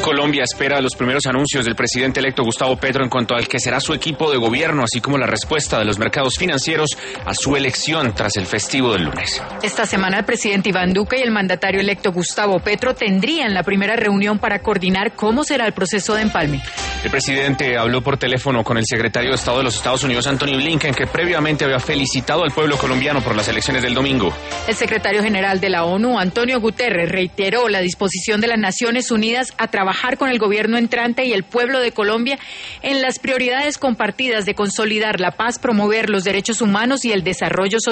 Colombia espera los primeros anuncios del presidente electo Gustavo Petro en cuanto al que será su equipo de gobierno, así como la respuesta de los mercados financieros a su elección tras el festivo del lunes. Esta semana el presidente Iván Duque y el mandatario electo Gustavo Petro tendrían la primera reunión para coordinar cómo será el proceso de empalme. El presidente habló por teléfono con el secretario de Estado de los Estados Unidos, Antony Blinken, que previamente había felicitado al pueblo colombiano por las elecciones del domingo. El secretario general de la ONU, Antonio Guterres, reiteró la disposición de las Naciones Unidas a trabajar con el gobierno entrante y el pueblo de Colombia en las prioridades compartidas de consolidar la paz, promover los derechos humanos y el desarrollo social.